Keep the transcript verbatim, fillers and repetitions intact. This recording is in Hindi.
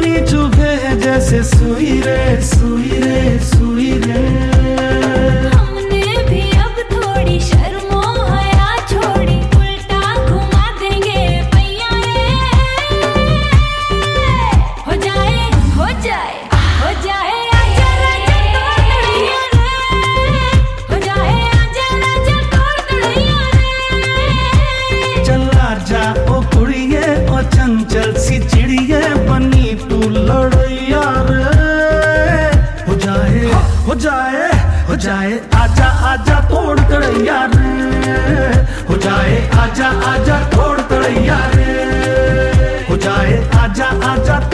पानी चुभे जैसे सुई रे सुई रे सुई रे। हमने भी अब थोड़ी शर्मो हया छोड़ी, उल्टा घुमा देंगे पैया रे। हो जाए हो जाए हो जाए आजा राजा तोड़ तड़ैया रे। हो जाए आजा राजा तोड़ तड़ैया रे। चल आजा ओ कुड़िए ओ चंचल सी चिड़िए, बनी तू लड़ैया रे। हो जाए हो जाए हो जाए आजा आजा तोड़ तड़ैया रे। हो जाए आजा आजा तोड़ तड़ैया रे। हो जाए आजा आजा